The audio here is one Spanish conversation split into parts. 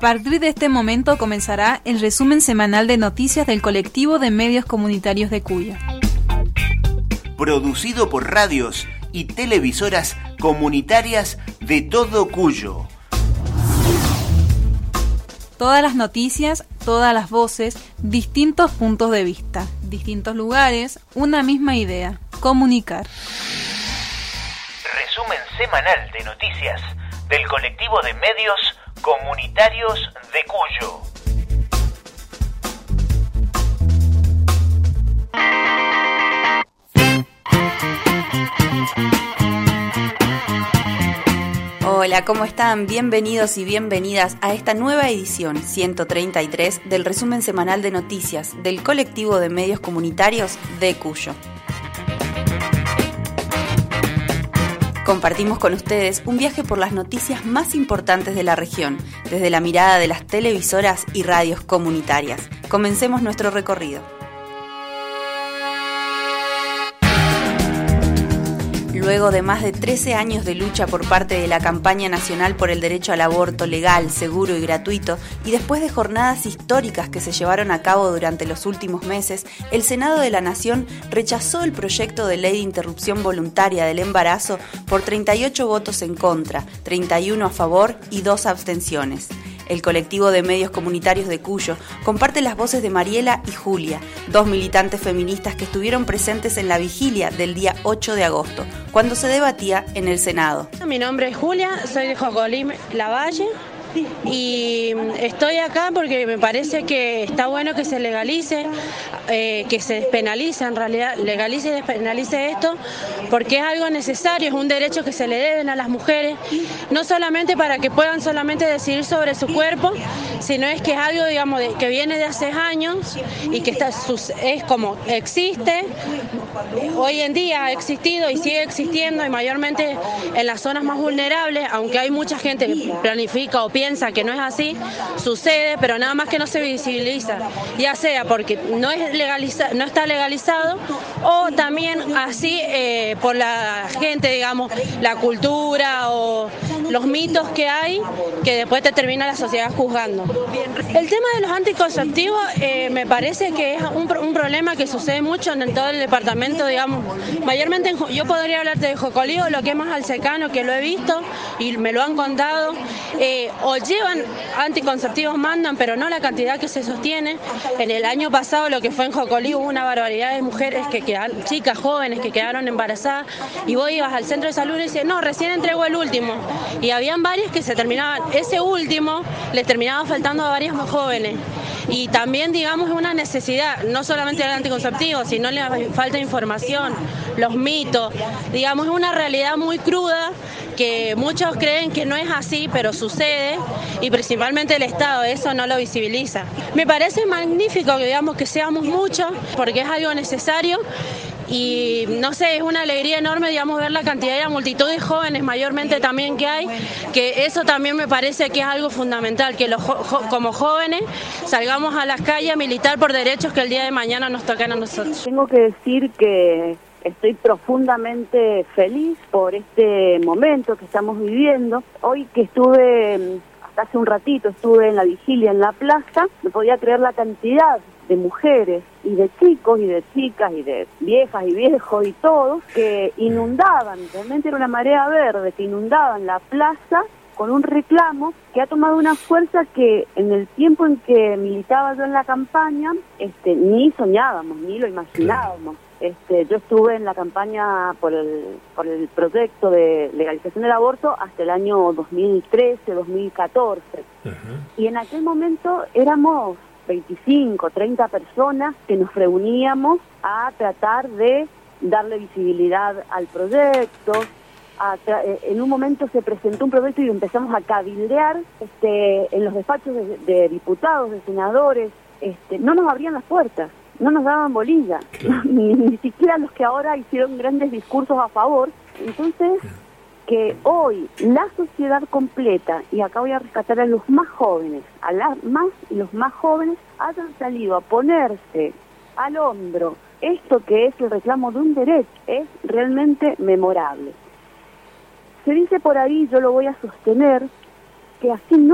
partir de este momento comenzará el resumen semanal de noticias del colectivo de medios comunitarios de Cuyo. Producido por radios y televisoras comunitarias de todo Cuyo. Todas las noticias, todas las voces, distintos puntos de vista, distintos lugares, una misma idea: comunicar. Resumen semanal de noticias del colectivo de medios comunitarios de Cuyo. Hola, ¿cómo están? Bienvenidos y bienvenidas a esta nueva edición 133 del resumen semanal de noticias del colectivo de medios comunitarios de Cuyo. Compartimos con ustedes un viaje por las noticias más importantes de la región, desde la mirada de las televisoras y radios comunitarias. Comencemos nuestro recorrido. Luego de más de 13 años de lucha por parte de la campaña nacional por el derecho al aborto legal, seguro y gratuito, y después de jornadas históricas que se llevaron a cabo durante los últimos meses, el Senado de la Nación rechazó el proyecto de ley de interrupción voluntaria del embarazo por 38 votos en contra, 31 a favor y 2 abstenciones. El colectivo de medios comunitarios de Cuyo comparte las voces de Mariela y Julia, dos militantes feministas que estuvieron presentes en la vigilia del día 8 de agosto, cuando se debatía en el Senado. Mi nombre es Julia, soy de Jocolí, Lavalle, y estoy acá porque me parece que está bueno que se legalice, que se despenalice, en realidad legalice y despenalice esto, porque es algo necesario, es un derecho que se le deben a las mujeres, no solamente para que puedan solamente decidir sobre su cuerpo, sino es que es algo, digamos, que viene de hace años y que es como existe, hoy en día ha existido y sigue existiendo, y mayormente en las zonas más vulnerables, aunque hay mucha gente que planifica o piensa que no es así, sucede, pero nada más que no se visibiliza, ya sea porque no está legalizado, o también así por la gente, digamos, la cultura o los mitos que hay, que después te termina la sociedad juzgando. El tema de los anticonceptivos me parece que es un problema que sucede mucho en todo el departamento, digamos, mayormente yo podría hablarte de Jocolí, o lo que es más al secano, que lo he visto y me lo han contado, o llevan anticonceptivos, mandan, pero no la cantidad que se sostiene. En el año pasado, lo que fue en Jocolí, hubo una barbaridad de mujeres que quedaron, chicas jóvenes que quedaron embarazadas, y vos ibas al centro de salud y decías, no, recién entregó el último, y habían varias que se terminaban, ese último les terminaba faltando a varias más jóvenes. Y también, digamos, es una necesidad, no solamente el anticonceptivo, sino le falta información, los mitos, digamos, es una realidad muy cruda que muchos creen que no es así, pero sucede, y principalmente el Estado eso no lo visibiliza. Me parece magnífico que, digamos, que seamos muchos, porque es algo necesario. Y no sé, es una alegría enorme, digamos, ver la cantidad de la multitud de jóvenes mayormente también que hay, que eso también me parece que es algo fundamental, que como jóvenes salgamos a las calles a militar por derechos que el día de mañana nos tocan a nosotros. Tengo que decir que estoy profundamente feliz por este momento que estamos viviendo. Hoy que estuve, hasta hace un ratito, estuve en la vigilia en la plaza, no podía creer la cantidad de mujeres y de chicos y de chicas y de viejas y viejos y todos que inundaban, realmente era una marea verde, que inundaban la plaza con un reclamo que ha tomado una fuerza que en el tiempo en que militaba yo en la campaña ni soñábamos, ni lo imaginábamos. Yo estuve en la campaña por el proyecto de legalización del aborto hasta el año 2013, 2014. Uh-huh. Y en aquel momento éramos 25, 30 personas que nos reuníamos a tratar de darle visibilidad al proyecto. En un momento se presentó un proyecto y empezamos a cabildear en los despachos de diputados, de senadores. No nos abrían las puertas, no nos daban bolilla, claro. ni siquiera los que ahora hicieron grandes discursos a favor. Entonces, que hoy la sociedad completa, y acá voy a rescatar a los más jóvenes, los más jóvenes hayan salido a ponerse al hombro esto que es el reclamo de un derecho, es realmente memorable. Se dice por ahí, yo lo voy a sostener, que así no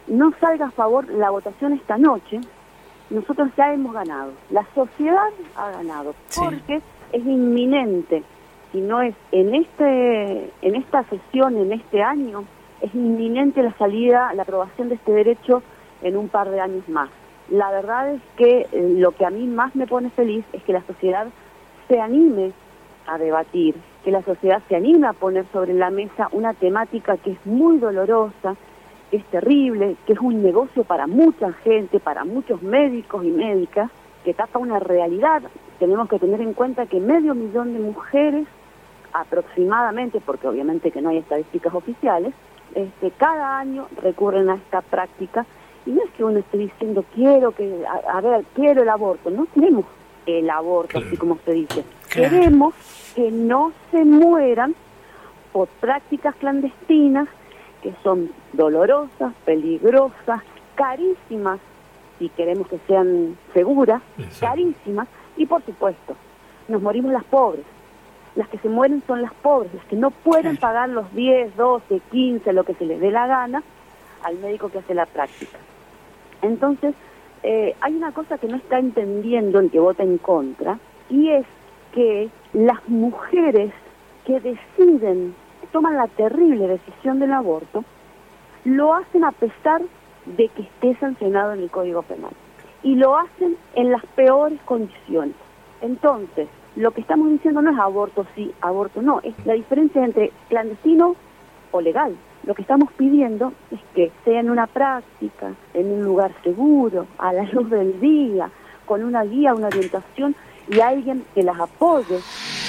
no salga a favor la votación esta noche, nosotros ya hemos ganado. La sociedad ha ganado, porque es inminente, si no es en esta sesión, en este año, es inminente la aprobación de este derecho en un par de años más. La verdad es que lo que a mí más me pone feliz es que la sociedad se anime a debatir, que la sociedad se anime a poner sobre la mesa una temática que es muy dolorosa, que es terrible, que es un negocio para mucha gente, para muchos médicos y médicas, que tapa una realidad. Tenemos que tener en cuenta que 500.000 de mujeres, aproximadamente, porque obviamente que no hay estadísticas oficiales, cada año recurren a esta práctica, y no es que uno esté diciendo quiero el aborto, no queremos el aborto, así como se dice, queremos que no se mueran por prácticas clandestinas que son dolorosas, peligrosas, carísimas, si queremos que sean seguras, carísimas, y por supuesto, nos morimos las pobres. Las que se mueren son las pobres, las que no pueden pagar los 10, 12, 15, lo que se les dé la gana al médico que hace la práctica. Entonces, hay una cosa que no está entendiendo el que vota en contra, y es que las mujeres que toman la terrible decisión del aborto, lo hacen a pesar de que esté sancionado en el Código Penal. Y lo hacen en las peores condiciones. Entonces, lo que estamos diciendo no es aborto sí, aborto no, es la diferencia entre clandestino o legal. Lo que estamos pidiendo es que sea en una práctica, en un lugar seguro, a la luz del día, con una guía, una orientación y alguien que las apoye.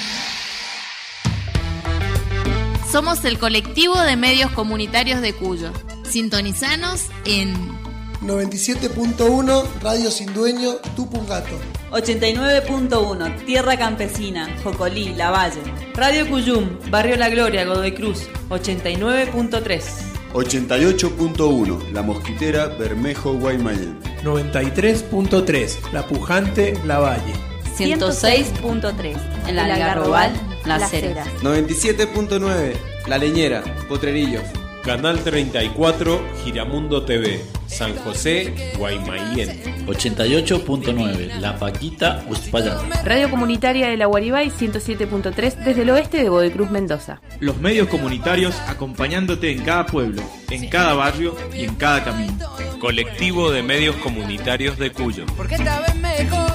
Somos el colectivo de medios comunitarios de Cuyo. Sintonizanos en 97.1 Radio Sin Dueño, Tupungato. 89.1 Tierra Campesina, Jocolí, Lavalle. Radio Cuyum, Barrio La Gloria, Godoy Cruz. 89.3 88.1 La Mosquitera, Bermejo, Guaymallén. 93.3 La Pujante, Lavalle. 106.3 en la Algarrobal, Las Heras. 97.9 La Leñera, Potrerillos. Canal 34, Giramundo TV, San José, Guaymallén. 88.9 La Paquita, Uspallata. Radio Comunitaria de la Guaribay, 107.3 desde el oeste de Godoy Cruz, Mendoza. Los medios comunitarios acompañándote en cada pueblo, en cada barrio y en cada camino. Colectivo de medios comunitarios de Cuyo. Porque esta vez me jode.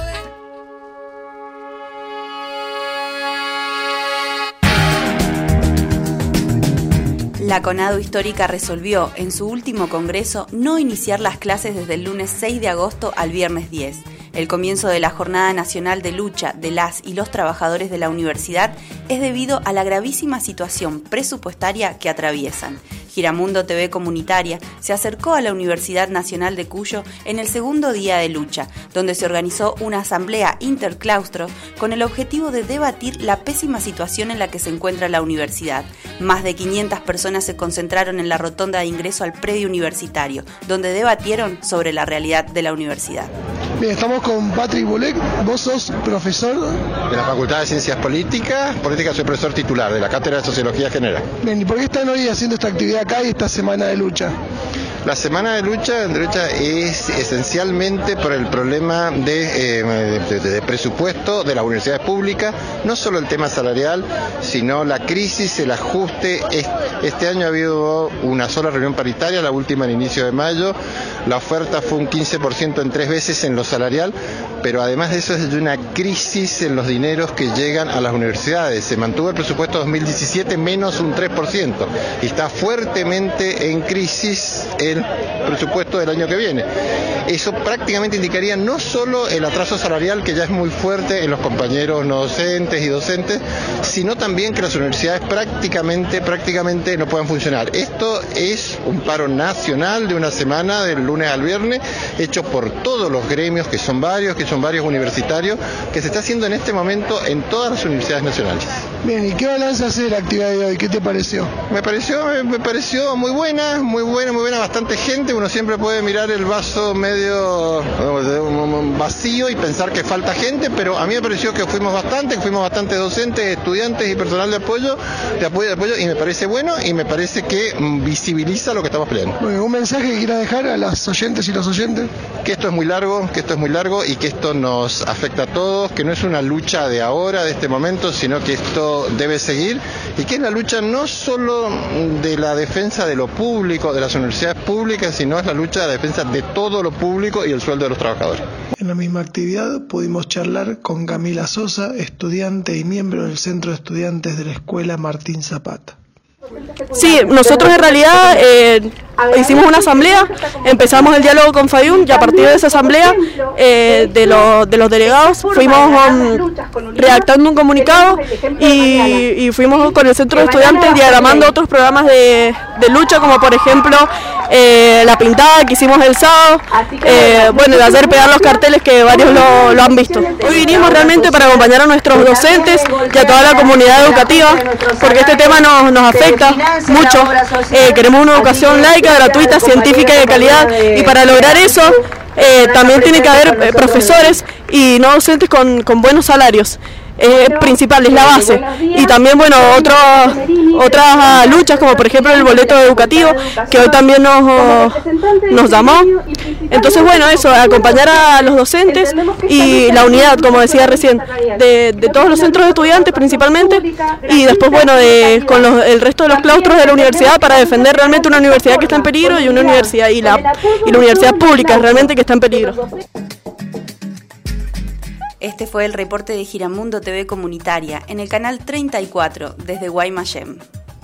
La CONADU Histórica resolvió en su último congreso no iniciar las clases desde el lunes 6 de agosto al viernes 10. El comienzo de la Jornada Nacional de Lucha de las y los trabajadores de la universidad es debido a la gravísima situación presupuestaria que atraviesan. Giramundo TV Comunitaria se acercó a la Universidad Nacional de Cuyo en el segundo día de lucha, donde se organizó una asamblea interclaustros con el objetivo de debatir la pésima situación en la que se encuentra la universidad. Más de 500 personas se concentraron en la rotonda de ingreso al predio universitario, donde debatieron sobre la realidad de la universidad. Bien, estamos con Patrick Bolek, vos sos profesor de la Facultad de Ciencias Políticas. Soy profesor titular de la Cátedra de Sociología General. Bien, ¿y por qué están hoy haciendo esta actividad acá y esta semana de lucha? La semana de lucha es esencialmente por el problema de presupuesto de las universidades públicas, no solo el tema salarial, sino la crisis, el ajuste. Este año ha habido una sola reunión paritaria, la última al inicio de mayo. La oferta fue un 15% en 3 veces en lo salarial, pero además de eso es de una crisis en los dineros que llegan a las universidades. Se mantuvo el presupuesto 2017 menos un 3% y está fuertemente en crisis el presupuesto del año que viene. Eso prácticamente indicaría no solo el atraso salarial, que ya es muy fuerte en los compañeros no docentes y docentes, sino también que las universidades prácticamente no puedan funcionar. Esto es un paro nacional de una semana, del lunes al viernes, hecho por todos los gremios, que son varios universitarios, que se está haciendo en este momento en todas las universidades nacionales. Bien, ¿y qué balance hace de la actividad de hoy? ¿Qué te pareció? Me pareció muy buena, bastante gente. Uno siempre puede mirar el vaso medio vacío y pensar que falta gente, pero a mí me pareció que fuimos bastante docentes, estudiantes y personal de apoyo, y me parece bueno y me parece que visibiliza lo que estamos peleando. Bueno, ¿un mensaje que quiera dejar a las oyentes y los oyentes? Que esto es muy largo y que esto nos afecta a todos, que no es una lucha de ahora, de este momento, sino que esto debe seguir y que es la lucha no solo de la defensa de lo público, de las universidades públicas, sino es la lucha de la defensa de todo lo público y el sueldo de los trabajadores. En la misma actividad pudimos charlar con Camila Sosa, estudiante y miembro del Centro de Estudiantes de la Escuela Martín Zapata. Sí, nosotros en realidad hicimos una asamblea, empezamos el diálogo con Fayún y a partir de esa asamblea de los delegados fuimos redactando un comunicado y fuimos con el centro de estudiantes diagramando otros programas de lucha, como por ejemplo la pintada que hicimos el sábado, de hacer pegar los carteles que varios lo han visto. Hoy vinimos realmente para acompañar a nuestros docentes y a toda la comunidad educativa, porque este tema nos afecta mucho. Queremos una educación laica, gratuita, científica y de calidad, y para lograr eso también tiene que haber profesores y no docentes con buenos salarios. Principal, es la base, y también otras luchas, como por ejemplo el boleto educativo, que hoy también nos llamó. Entonces eso, acompañar a los docentes y la unidad, como decía recién, de todos los centros de estudiantes principalmente, y después con el resto de los claustros de la universidad, para defender realmente una universidad que está en peligro y una universidad y la universidad pública realmente que está en peligro. Este fue el reporte de Giramundo TV Comunitaria en el canal 34 desde Guaymallén.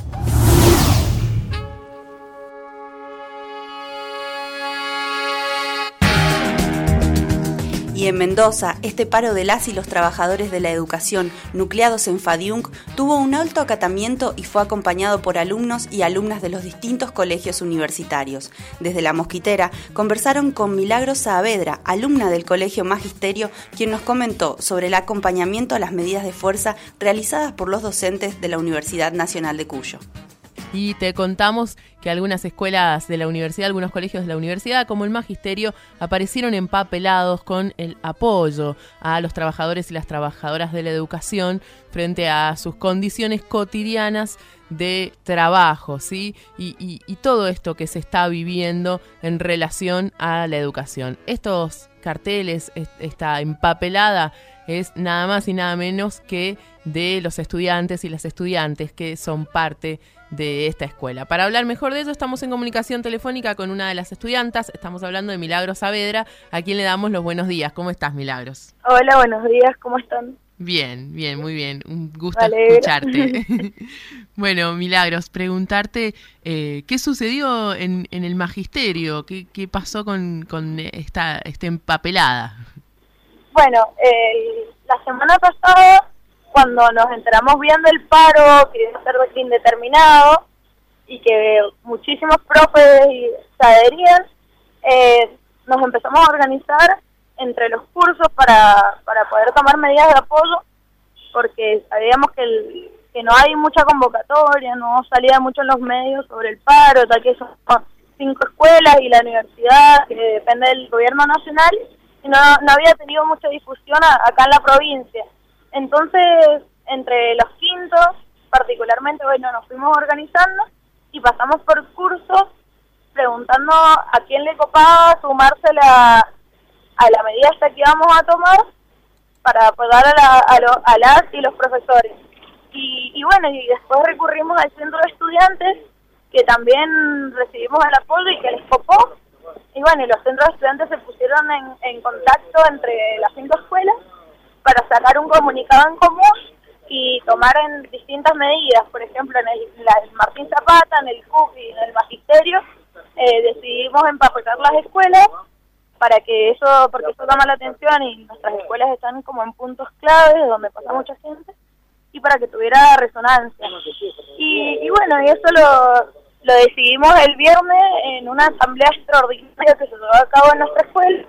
Y en Mendoza, este paro de las y los trabajadores de la educación nucleados en FADIUNC tuvo un alto acatamiento y fue acompañado por alumnos y alumnas de los distintos colegios universitarios. Desde La Mosquitera conversaron con Milagros Saavedra, alumna del Colegio Magisterio, quien nos comentó sobre el acompañamiento a las medidas de fuerza realizadas por los docentes de la Universidad Nacional de Cuyo. Y te contamos que algunas escuelas de la universidad, algunos colegios de la universidad, como el Magisterio, aparecieron empapelados con el apoyo a los trabajadores y las trabajadoras de la educación frente a sus condiciones cotidianas de trabajo, ¿sí? Y todo esto que se está viviendo en relación a la educación. Estos carteles, esta empapelada, es nada más y nada menos que de los estudiantes y las estudiantes que son parte de esta escuela. Para hablar mejor de ello, estamos en comunicación telefónica con una de las estudiantas. Estamos hablando de Milagros Saavedra, a quien le damos los buenos días. ¿Cómo estás, Milagros? Hola, buenos días, ¿cómo están? Bien, muy bien. Un gusto escucharte. Bueno, Milagros, preguntarte ¿qué sucedió en el Magisterio? ¿Qué pasó con esta empapelada? Bueno, la semana pasada, cuando nos enteramos bien del paro, que iba a ser indeterminado y que muchísimos profes se adherían, nos empezamos a organizar entre los cursos para poder tomar medidas de apoyo, porque sabíamos que no hay mucha convocatoria, no salía mucho en los medios sobre el paro, ya que son 5 escuelas y la universidad, que depende del gobierno nacional, y no había tenido mucha difusión acá en la provincia. Entonces, entre los quintos, particularmente, nos fuimos organizando y pasamos por cursos preguntando a quién le copaba sumarse a la medida esta que íbamos a tomar para apoyar a las y los profesores. Y después recurrimos al centro de estudiantes, que también recibimos el apoyo y que les copó. Y los centros de estudiantes se pusieron en contacto entre las 5 escuelas para sacar un comunicado en común y tomar en distintas medidas. Por ejemplo, en el Martín Zapata, en el CUC y en el Magisterio, decidimos empapelar las escuelas porque eso llama la atención y nuestras escuelas están como en puntos claves donde pasa mucha gente, y para que tuviera resonancia. Y eso lo decidimos el viernes en una asamblea extraordinaria que se llevó a cabo en nuestra escuela.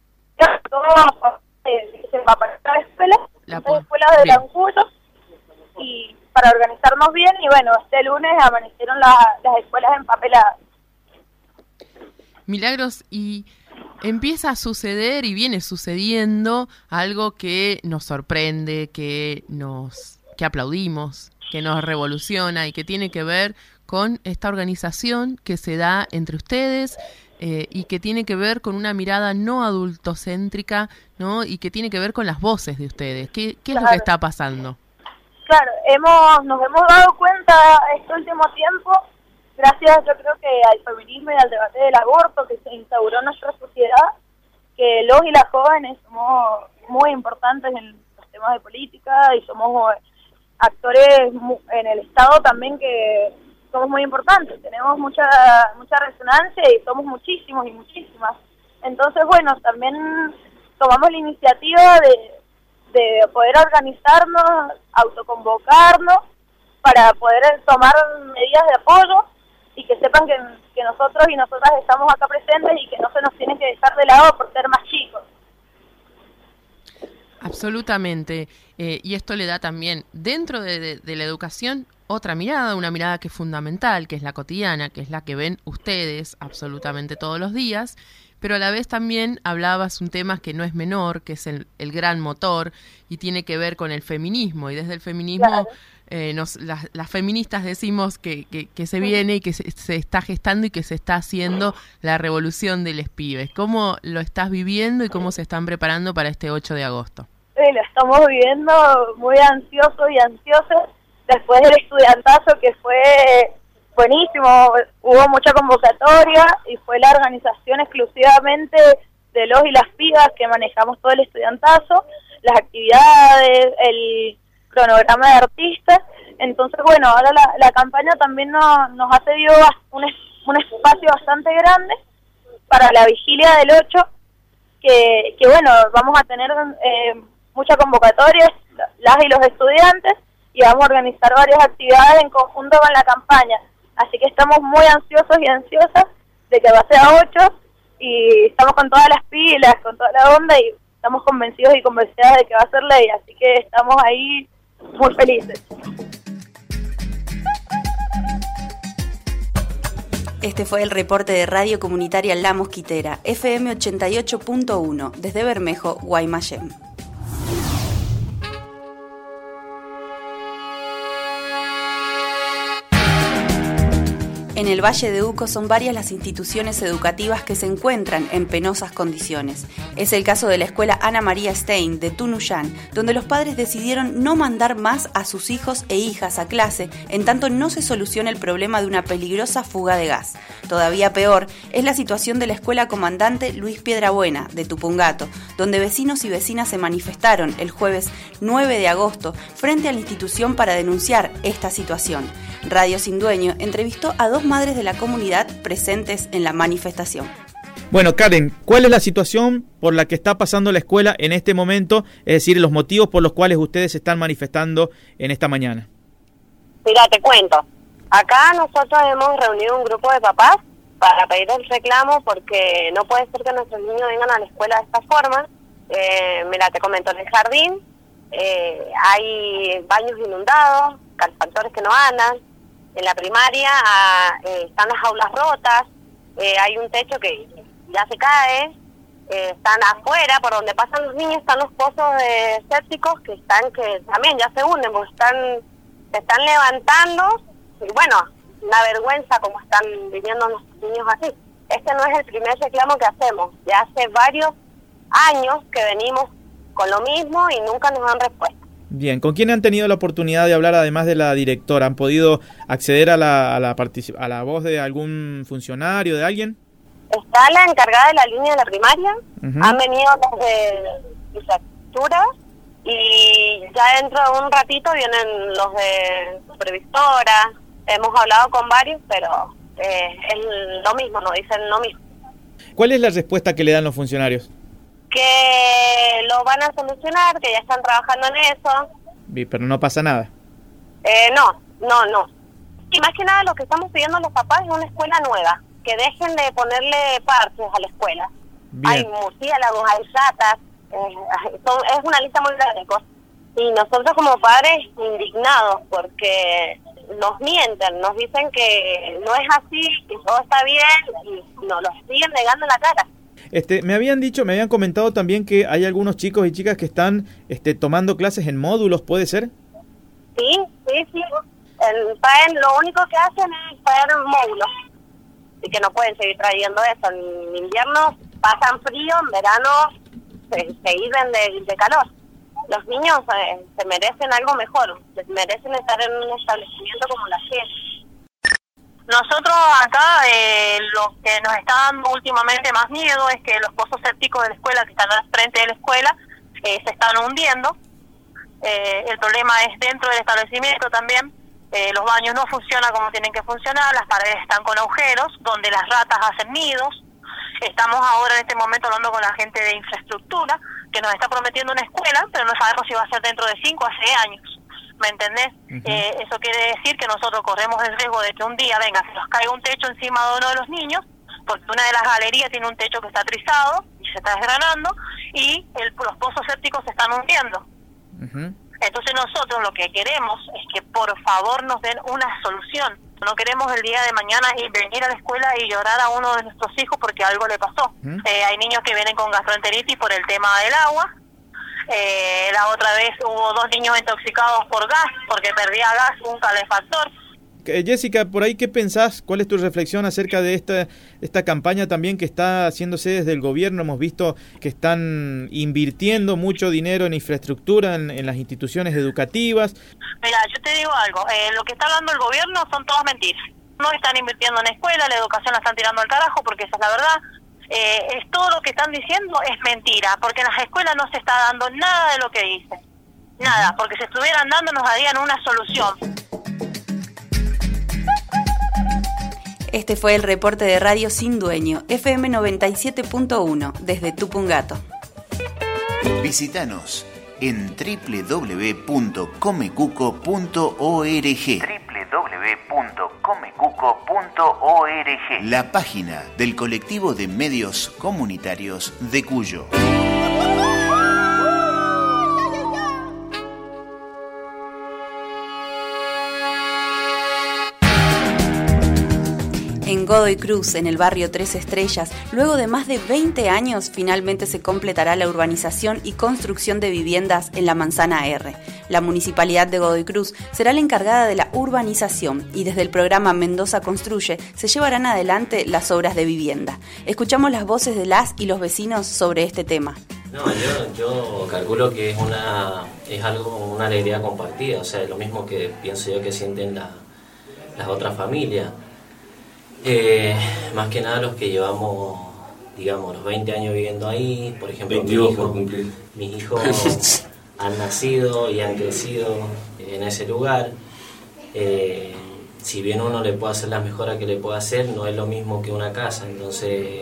Se empapeló la escuela, las escuelas de Lancuyo, y para organizarnos bien, y bueno, este lunes amanecieron las escuelas empapeladas. Milagros, y empieza a suceder y viene sucediendo algo que nos sorprende, que aplaudimos, que nos revoluciona y que tiene que ver con esta organización que se da entre ustedes y que tiene que ver con una mirada no adultocéntrica, ¿no? Y que tiene que ver con las voces de ustedes. ¿Qué es lo que está pasando? Claro, nos hemos dado cuenta este último tiempo, gracias yo creo que al feminismo y al debate del aborto que se instauró en nuestra sociedad, que los y las jóvenes somos muy importantes en los temas de política y somos actores en el Estado también que somos muy importantes, tenemos mucha resonancia y somos muchísimos y muchísimas. Entonces, bueno, también tomamos la iniciativa de poder organizarnos, autoconvocarnos para poder tomar medidas de apoyo y que sepan que nosotros y nosotras estamos acá presentes y que no se nos tiene que dejar de lado por ser más chicos. Absolutamente. Y esto le da también, dentro de la educación, otra mirada, una mirada que es fundamental, que es la cotidiana, que es la que ven ustedes absolutamente todos los días, pero a la vez también hablabas un tema que no es menor, que es el gran motor, y tiene que ver con el feminismo, y desde el feminismo claro. Las feministas decimos que se viene y que se está gestando y que se está haciendo la revolución de los pibes. ¿Cómo lo estás viviendo y cómo se están preparando para este 8 de agosto? Lo estamos viviendo muy ansiosos y ansiosas después del estudiantazo que fue buenísimo, hubo mucha convocatoria y fue la organización exclusivamente de los y las pibas que manejamos todo el estudiantazo, las actividades, el cronograma de artistas. Entonces, bueno, ahora la campaña también nos ha cedido un espacio bastante grande para la vigilia del 8, que bueno, vamos a tener mucha convocatoria, las y los estudiantes, y vamos a organizar varias actividades en conjunto con la campaña. Así que estamos muy ansiosos y ansiosas de que va a ser a 8 y estamos con todas las pilas, con toda la onda y estamos convencidos y convencidas de que va a ser ley. Así que estamos ahí muy felices. Este fue el reporte de Radio Comunitaria La Mosquitera, FM 88.1, desde Bermejo, Guaymallén. En el Valle de Uco son varias las instituciones educativas que se encuentran en penosas condiciones. Es el caso de la escuela Ana María Stein de Tunuyán, donde los padres decidieron no mandar más a sus hijos e hijas a clase, en tanto no se soluciona el problema de una peligrosa fuga de gas. Todavía peor es la situación de la escuela Comandante Luis Piedrabuena de Tupungato, donde vecinos y vecinas se manifestaron el jueves 9 de agosto frente a la institución para denunciar esta situación. Radio Sin Dueño entrevistó a 2 madres de la comunidad presentes en la manifestación. Bueno, Karen, ¿cuál es la situación por la que está pasando la escuela en este momento? Es decir, los motivos por los cuales ustedes se están manifestando en esta mañana. Mira, te cuento. Acá nosotros hemos reunido un grupo de papás para pedir el reclamo porque no puede ser que nuestros niños vengan a la escuela de esta forma. Mira, te comento, en el jardín hay baños inundados, calefactores que no andan. En la primaria están las aulas rotas, hay un techo que ya se cae, están afuera, por donde pasan los niños, están los pozos sépticos que también ya se hunden, porque se están levantando, y bueno, una vergüenza como están viviendo los niños así. Este no es el primer reclamo que hacemos, ya hace varios años que venimos con lo mismo y nunca nos dan respuesta. Bien, ¿con quién han tenido la oportunidad de hablar además de la directora? ¿Han podido acceder a la voz de algún funcionario, de alguien? Está la encargada de la línea de la primaria, han venido los de infraestructura y ya dentro de un ratito vienen los de supervisora. Hemos hablado con varios, pero es lo mismo, nos dicen lo mismo. ¿Cuál es la respuesta que le dan los funcionarios? Que lo van a solucionar, que ya están trabajando en eso. Pero no pasa nada. No. Y más que nada lo que estamos pidiendo los papás es una escuela nueva, que dejen de ponerle parches a la escuela. Bien. Hay murciélagos, hay ratas, es una lista muy grande de cosas. Y nosotros como padres indignados porque nos mienten, nos dicen que no es así, que todo está bien y nos lo siguen negando en la cara. Me habían comentado también que hay algunos chicos y chicas que están tomando clases en módulos, ¿puede ser? Sí. El PAEN lo único que hacen es pagar módulos y que no pueden seguir trayendo eso. En invierno pasan frío, en verano se viven de calor. Los niños se merecen algo mejor, merecen estar en un establecimiento como la gente. Nosotros acá lo que nos está dando últimamente más miedo es que los pozos sépticos de la escuela que están al frente de la escuela se están hundiendo. El problema es dentro del establecimiento también. Los baños no funcionan como tienen que funcionar, las paredes están con agujeros donde las ratas hacen nidos. Estamos ahora en este momento hablando con la gente de infraestructura que nos está prometiendo una escuela, pero no sabemos si va a ser dentro de 5 a 6 años. ¿Me entendés? Eso quiere decir que nosotros corremos el riesgo de que un día, se nos caiga un techo encima de uno de los niños, porque una de las galerías tiene un techo que está trizado y se está desgranando, y los pozos sépticos se están hundiendo. Entonces nosotros lo que queremos es que por favor nos den una solución. No queremos el día de mañana ir venir a la escuela y llorar a uno de nuestros hijos porque algo le pasó. Hay niños que vienen con gastroenteritis por el tema del agua. La otra vez hubo 2 niños intoxicados por gas, porque perdía gas un calefactor. Jessica, por ahí, ¿qué pensás? ¿Cuál es tu reflexión acerca de esta campaña también que está haciéndose desde el gobierno? Hemos visto que están invirtiendo mucho dinero en infraestructura, en las instituciones educativas. Mira, yo te digo algo, lo que está hablando el gobierno son todas mentiras. No están invirtiendo en escuela, la educación la están tirando al carajo, porque esa es la verdad. Es todo lo que están diciendo es mentira, porque en las escuelas no se está dando nada de lo que dicen. Nada, porque si estuvieran dando nos darían una solución. Este fue el reporte de Radio Sin Dueño, FM 97.1, desde Tupungato. Visítanos en www.comecuco.org. www.comecuco.org, la página del colectivo de medios comunitarios de Cuyo. En Godoy Cruz, en el barrio 3 Estrellas, luego de más de 20 años, finalmente se completará la urbanización y construcción de viviendas en la Manzana R. La Municipalidad de Godoy Cruz será la encargada de la urbanización y desde el programa Mendoza Construye se llevarán adelante las obras de vivienda. Escuchamos las voces de las y los vecinos sobre este tema. No, yo calculo que es una alegría compartida, o sea, lo mismo que pienso yo que sienten las otras familias. Más que nada los que llevamos, digamos, los 20 años viviendo ahí, por ejemplo, mis hijos han nacido y han crecido en ese lugar. Si bien uno le puede hacer las mejoras que le puede hacer, no es lo mismo que una casa, entonces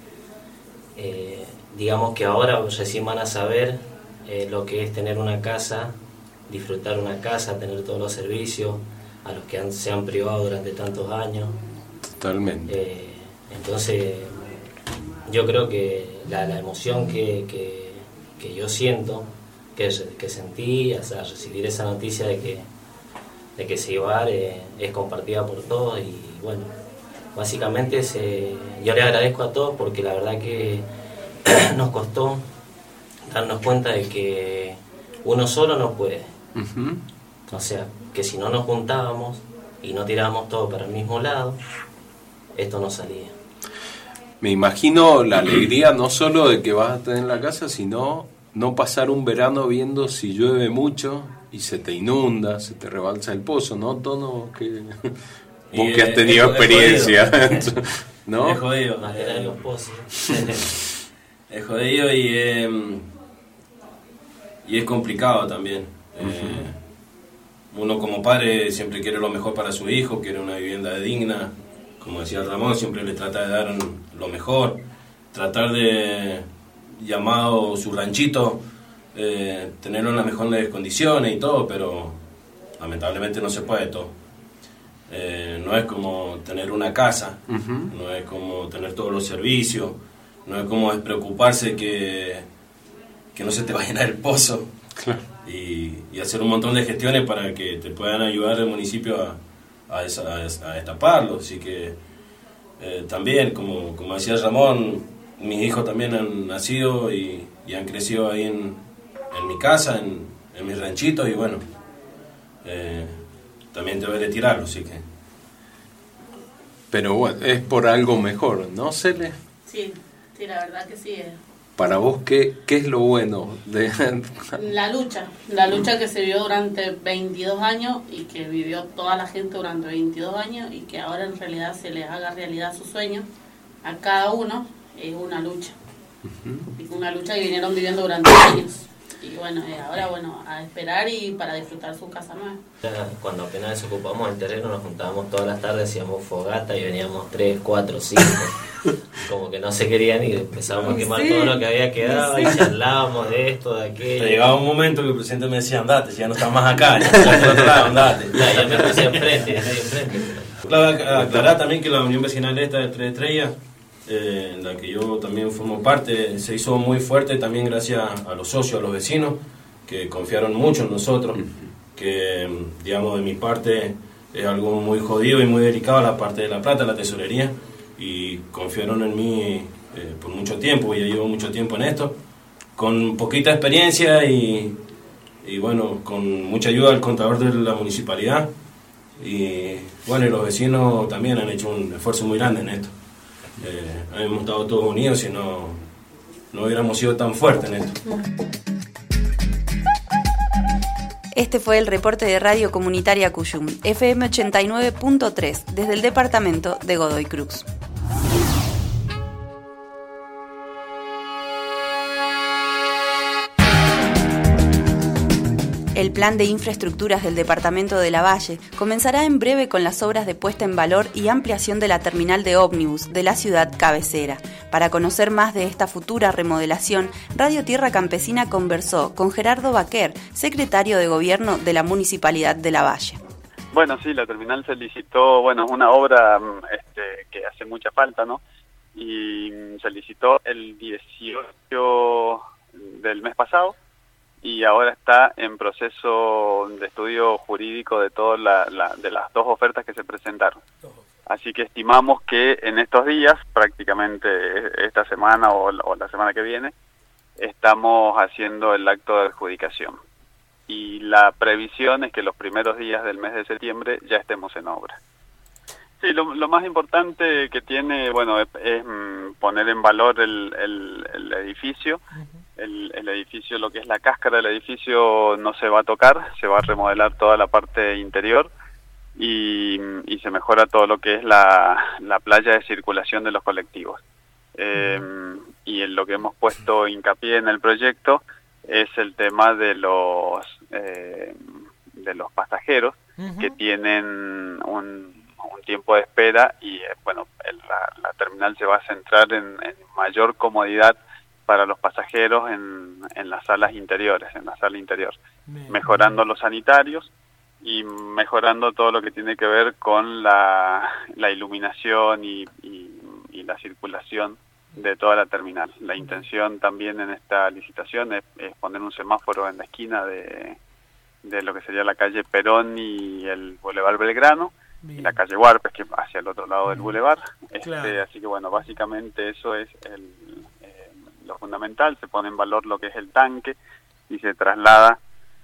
digamos que ahora recién van a saber lo que es tener una casa, disfrutar una casa, tener todos los servicios a los que se han privado durante tantos años. Totalmente. Entonces yo creo que la emoción que yo siento, que sentí al recibir esa noticia de que se iba a dar, es compartida por todos y bueno, básicamente yo le agradezco a todos porque la verdad que nos costó darnos cuenta de que uno solo no puede. O sea, que si no nos juntábamos y no tirábamos todo para el mismo lado, esto no salía. Me imagino la alegría no solo de que vas a tener la casa, sino no pasar un verano viendo si llueve mucho y se te inunda, se te rebalsa el pozo, ¿no, Tono? Vos que has tenido experiencia. ¿No? Es jodido. Los pozos. Es jodido y es complicado también. Uno como padre siempre quiere lo mejor para su hijo, quiere una vivienda digna. Como decía Ramón, siempre le trata de dar lo mejor, tratar de, llamado su ranchito, tenerlo en las mejores condiciones y todo, pero lamentablemente no se puede todo. No es como tener una casa, no es como tener todos los servicios, no es como despreocuparse que no se te va a llenar el pozo. y hacer un montón de gestiones para que te puedan ayudar el municipio a destaparlo. Así que también, como decía Ramón, mis hijos también han nacido y han crecido ahí en mi casa, en mis ranchitos, y bueno, también te voy a retirarlo, así que... Pero bueno, es por algo mejor, ¿no, Cele? Sí, la verdad que sí. Para vos, ¿qué es lo bueno de...? La lucha que se vio durante 22 años y que vivió toda la gente durante 22 años y que ahora en realidad se les haga realidad su sueño a cada uno, es una lucha. Una lucha que vinieron viviendo durante años. Y bueno, ahora a esperar y para disfrutar su casa nueva. Cuando apenas desocupamos el terreno nos juntábamos todas las tardes, hacíamos fogata y veníamos 3, 4, 5. Como que no se querían ir, empezábamos a quemar todo lo que había quedado y charlábamos de esto, de aquello. Pero llegaba un momento que el presidente me decía, andate, ya no estás más acá, ya estás del otro lado, andate. Ya me puse enfrente. Claro, aclarar también que la unión vecinal esta de Tres Estrellas, en la que yo también formo parte, se hizo muy fuerte también gracias a los socios, a los vecinos, que confiaron mucho en nosotros, que digamos de mi parte es algo muy jodido y muy delicado la parte de la plata, la tesorería, y confiaron en mí por mucho tiempo, y yo llevo mucho tiempo en esto, con poquita experiencia y bueno, con mucha ayuda del contador de la municipalidad, y bueno, y los vecinos también han hecho un esfuerzo muy grande en esto. Hemos estado todos unidos y no hubiéramos sido tan fuertes en esto. Este fue el reporte de Radio Comunitaria Cuyum, FM 89.3, desde el departamento de Godoy Cruz. El plan de infraestructuras del departamento de Lavalle comenzará en breve con las obras de puesta en valor y ampliación de la terminal de ómnibus de la ciudad cabecera. Para conocer más de esta futura remodelación, Radio Tierra Campesina conversó con Gerardo Baquer, secretario de Gobierno de la Municipalidad de Lavalle. Bueno, sí, la terminal se licitó, es una obra que hace mucha falta, ¿no? Y se licitó el 18 del mes pasado. Y ahora está en proceso de estudio jurídico de todas de las dos ofertas que se presentaron. Así que estimamos que en estos días, prácticamente esta semana o la semana que viene, estamos haciendo el acto de adjudicación. Y la previsión es que los primeros días del mes de septiembre ya estemos en obra. Sí, lo más importante que tiene, es poner en valor el edificio. El edificio, lo que es la cáscara del edificio no se va a tocar, se va a remodelar toda la parte interior y se mejora todo lo que es la playa de circulación de los colectivos. Y en lo que hemos puesto hincapié en el proyecto es el tema de los pasajeros que tienen un tiempo de espera y la terminal se va a centrar en mayor comodidad para los pasajeros en las salas interiores, en la sala interior, mejorando los sanitarios y mejorando todo lo que tiene que ver con la iluminación y la circulación de toda la terminal. La intención también en esta licitación es poner un semáforo en la esquina de lo que sería la calle Perón y el Boulevard Belgrano, y la calle Huarpes, que hacia el otro lado del boulevard. Claro. Así que básicamente eso es lo fundamental. Se pone en valor lo que es el tanque y se traslada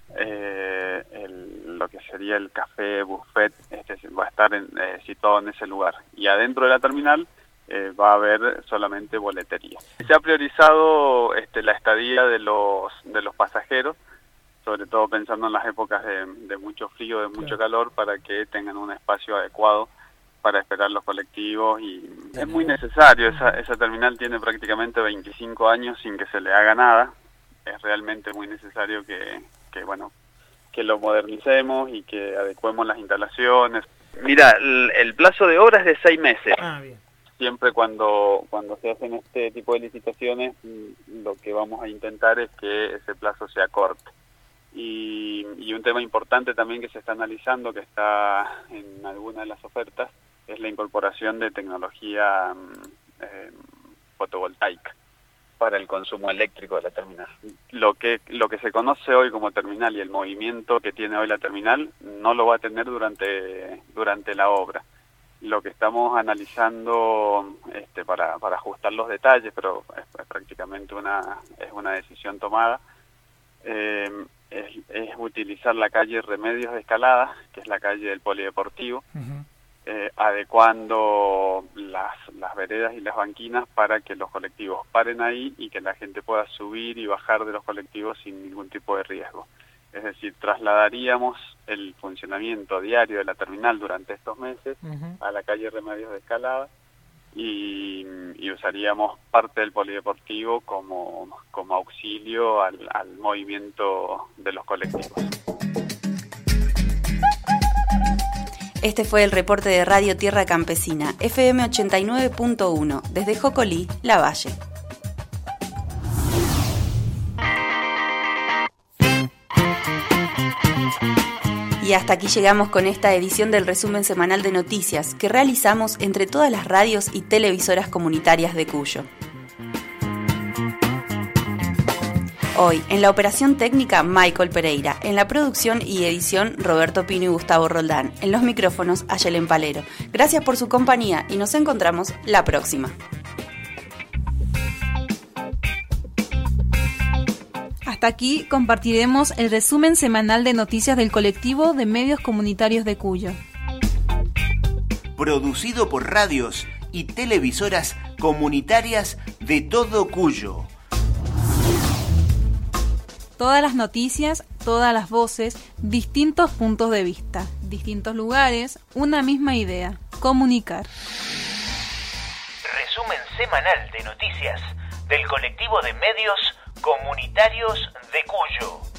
lo que sería el café buffet, va a estar situado en ese lugar, y adentro de la terminal va a haber solamente boletería. Se ha priorizado la estadía de los pasajeros, sobre todo pensando en las épocas de mucho frío, de mucho calor, para que tengan un espacio adecuado para esperar los colectivos, y es muy necesario. Esa terminal tiene prácticamente 25 años sin que se le haga nada. Es realmente muy necesario que lo modernicemos y que adecuemos las instalaciones. Mira, el plazo de obra es de 6 meses. Bien. Siempre cuando se hacen este tipo de licitaciones, lo que vamos a intentar es que ese plazo sea corto. Y un tema importante también que se está analizando, que está en alguna de las ofertas, es la incorporación de tecnología fotovoltaica. para el consumo eléctrico de la terminal. Lo que se conoce hoy como terminal y el movimiento que tiene hoy la terminal no lo va a tener durante la obra. Lo que estamos analizando para ajustar los detalles, pero es prácticamente una decisión tomada, es utilizar la calle Remedios de Escalada, que es la calle del Polideportivo, adecuando las veredas y las banquinas para que los colectivos paren ahí y que la gente pueda subir y bajar de los colectivos sin ningún tipo de riesgo. Es decir, trasladaríamos el funcionamiento diario de la terminal durante estos meses a la calle Remedios de Escalada y usaríamos parte del polideportivo como auxilio al movimiento de los colectivos. Este fue el reporte de Radio Tierra Campesina, FM 89.1, desde Jocolí, Lavalle. Y hasta aquí llegamos con esta edición del resumen semanal de noticias que realizamos entre todas las radios y televisoras comunitarias de Cuyo. Hoy, en la operación técnica, Michael Pereira. En la producción y edición, Roberto Pino y Gustavo Roldán. En los micrófonos, Ayelen Palero. Gracias por su compañía y nos encontramos la próxima. Hasta aquí compartiremos el resumen semanal de noticias del colectivo de medios comunitarios de Cuyo. Producido por radios y televisoras comunitarias de todo Cuyo. Todas las noticias, todas las voces, distintos puntos de vista, distintos lugares, una misma idea, comunicar. Resumen semanal de noticias del colectivo de medios comunitarios de Cuyo.